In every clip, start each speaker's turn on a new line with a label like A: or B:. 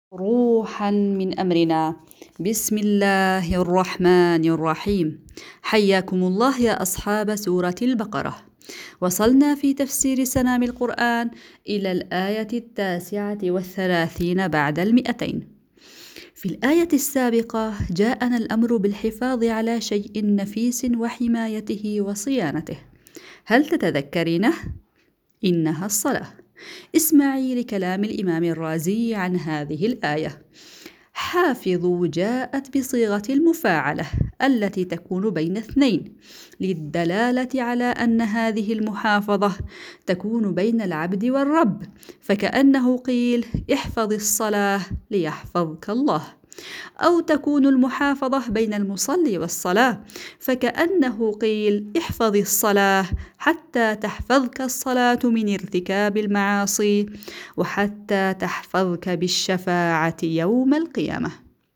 A: روحا من أمرنا. بسم الله الرحمن الرحيم. حياكم الله يا أصحاب سورة البقرة. وصلنا في تفسير سنام القرآن إلى الآية 39 بعد 200. في الآية السابقة جاءنا الأمر بالحفاظ على شيء نفيس وحمايته وصيانته. هل تتذكرينه؟ إنها الصلاة. اسمعي لكلام الإمام الرازي عن هذه الآية. حافظوا جاءت بصيغة المفاعلة التي تكون بين اثنين، للدلالة على أن هذه المحافظة تكون بين العبد والرب، فكأنه قيل احفظ الصلاة ليحفظك الله، أو تكون المحافظة بين المصلي والصلاة، فكأنه قيل احفظ الصلاة حتى تحفظك الصلاة من ارتكاب المعاصي، وحتى تحفظك بالشفاعة يوم القيامة.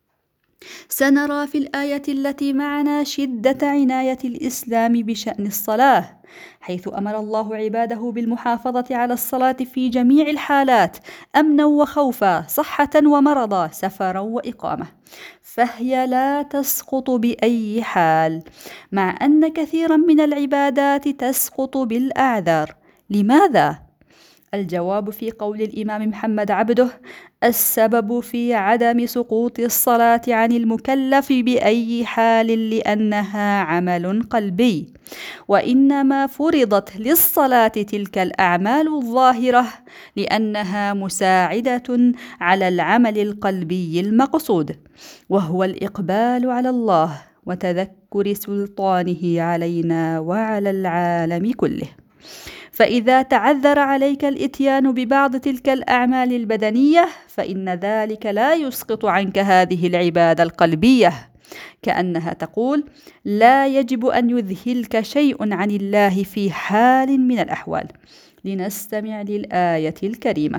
A: سنرى في الآية التي معنا شدة عناية الإسلام بشأن الصلاة، حيث أمر الله عباده بالمحافظة على الصلاة في جميع الحالات، أمنا وخوفا، صحة ومرضا، سفرا وإقامة، فهي لا تسقط بأي حال، مع أن كثيرا من العبادات تسقط بالأعذار. لماذا؟ الجواب في قول الإمام محمد عبده: السبب في عدم سقوط الصلاة عن المكلف بأي حال لأنها عمل قلبي، وإنما فرضت للصلاة تلك الأعمال الظاهرة لأنها مساعدة على العمل القلبي المقصود، وهو الإقبال على الله وتذكر سلطانه علينا وعلى العالم كله. فإذا تعذر عليك الإتيان ببعض تلك الأعمال البدنية فإن ذلك لا يسقط عنك هذه العبادة القلبية، كأنها تقول: لا يجب أن يذهلك شيء عن الله في حال من الأحوال. لنستمع للآية الكريمة: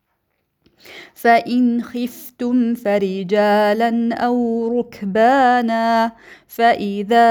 A: فإن خفتم فرجالا أو ركبانا فإذا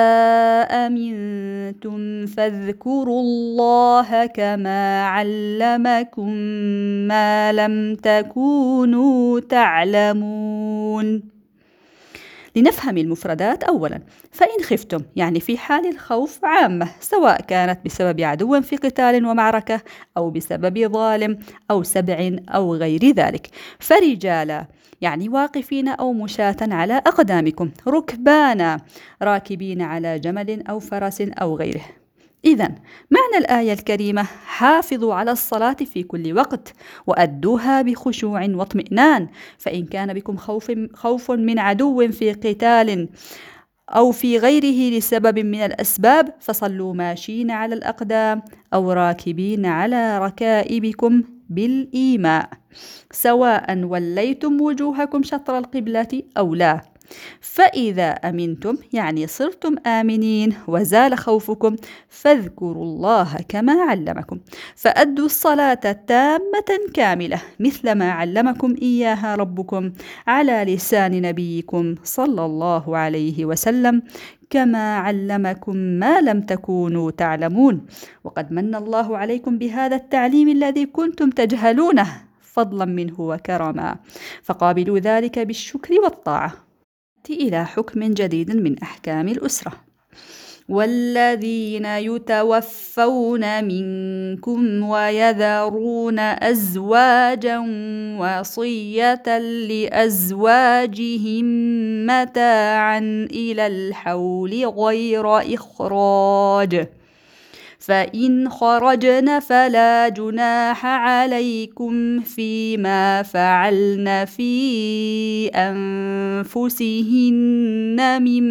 A: أمنتم فاذكروا الله كما علمكم ما لم تكونوا تعلمون. لنفهم المفردات أولا. فإن خفتم يعني في حال الخوف عامة، سواء كانت بسبب عدو في قتال ومعركة، أو بسبب ظالم أو سبع أو غير ذلك. فرجالا يعني واقفين أو مشاة على أقدامكم. ركبانا راكبين على جمل أو فرس أو غيره. إذن معنى الآية الكريمة: حافظوا على الصلاة في كل وقت وأدوها بخشوع واطمئنان، فإن كان بكم خوف من عدو في قتال أو في غيره لسبب من الأسباب فصلوا ماشين على الأقدام أو راكبين على ركائبكم بالإيماء، سواء وليتم وجوهكم شطر القبلة أو لا. فإذا أمنتم يعني صرتم آمنين وزال خوفكم فاذكروا الله كما علمكم، فأدوا الصلاة تامة كاملة مثل ما علمكم إياها ربكم على لسان نبيكم صلى الله عليه وسلم، كما علمكم ما لم تكونوا تعلمون، وقد من الله عليكم بهذا التعليم الذي كنتم تجهلونه فضلا منه وكرما، فقابلوا ذلك بالشكر والطاعة. إلى حكم جديد من أحكام الأسرة. والذين يتوفون منكم ويذرون أزواجا وصية لأزواجهم متاعا إلى الحول غير إخراج، فإن خرجن فلا جناح عليكم فيما فعلن في أنفسهن من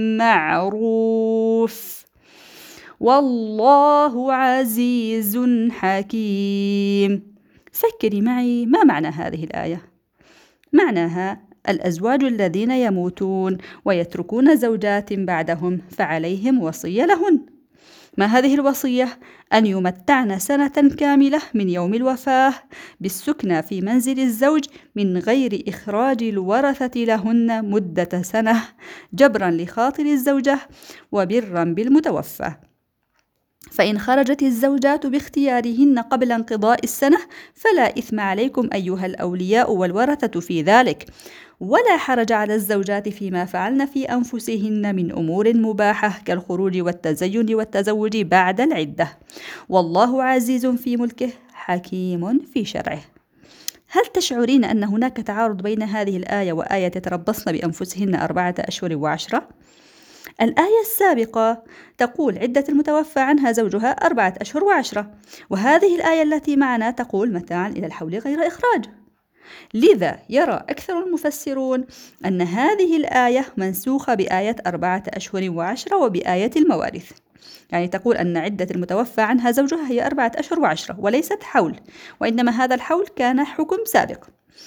A: معروف، والله عزيز حكيم. فكري معي، ما معنى هذه الآية؟ معناها: الأزواج الذين يموتون ويتركون زوجات بعدهم فعليهم وصية لهن. ما هذه الوصية؟ أن يمتعن سنة كاملة من يوم الوفاة بالسكنى في منزل الزوج من غير إخراج الورثة لهن مدة سنة، جبرا لخاطر الزوجة وبرا بالمتوفى. فإن خرجت الزوجات باختيارهن قبل انقضاء السنة فلا إثم عليكم أيها الأولياء والورثة في ذلك، ولا حرج على الزوجات فيما فعلن في أنفسهن من أمور مباحة كالخروج والتزين والتزوج بعد العدة، والله عزيز في ملكه حكيم في شرعه. هل تشعرين أن هناك تعارض بين هذه الآية وآية يتربصن بأنفسهن 4 أشهر و10؟ الآية السابقة تقول عدة المتوفى عنها زوجها 4 أشهر و10، وهذه الآية التي معنا تقول متاعا إلى الحول غير إخراج. لذا يرى أكثر المفسرون أن هذه الآية منسوخة بآية 4 أشهر و10 وبآية المواريث، يعني تقول أن عدة المتوفى عنها زوجها هي 4 أشهر و10 وليست حول، وإنما هذا الحول كان حكم سابق.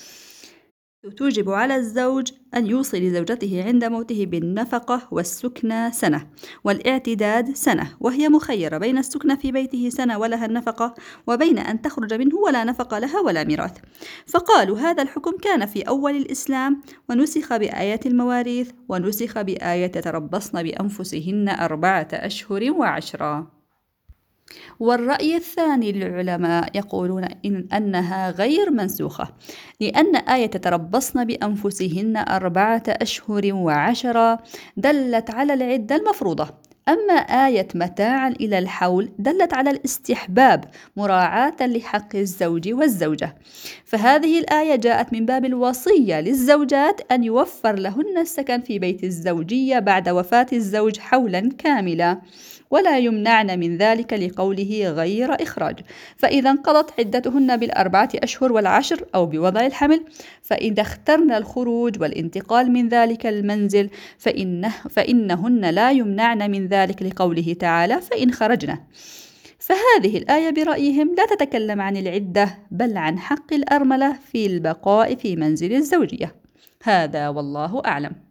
A: توجب على الزوج أن يوصي لزوجته عند موته بالنفقة والسكنى سنة والاعتداد سنة، وهي مخيرة بين السكنى في بيته سنة ولها النفقة، وبين أن تخرج منه ولا نفقة لها ولا ميراث. فقالوا هذا الحكم كان في أول الإسلام ونسخ بآية المواريث ونسخ بآية تربصن بأنفسهن 4 أشهر و10. والرأي الثاني للعلماء يقولون أنها غير منسوخة، لأن آية تربصن بأنفسهن 4 أشهر و10 دلت على العدة المفروضة، أما آية متاعا إلى الحول دلت على الاستحباب مراعاة لحق الزوج والزوجة، فهذه الآية جاءت من باب الوصية للزوجات أن يوفر لهن السكن في بيت الزوجية بعد وفاة الزوج حولا كاملا، ولا يمنعن من ذلك لقوله غير إخراج. فإذا انقضت عدتهن 4 أشهر و10 أو بوضع الحمل، فإذا اخترن الخروج والانتقال من ذلك المنزل فإنهن لا يمنعن من ذلك لقوله تعالى فإن خرجن. فهذه الآية برأيهم لا تتكلم عن العدة بل عن حق الأرملة في البقاء في منزل الزوجية. هذا والله أعلم.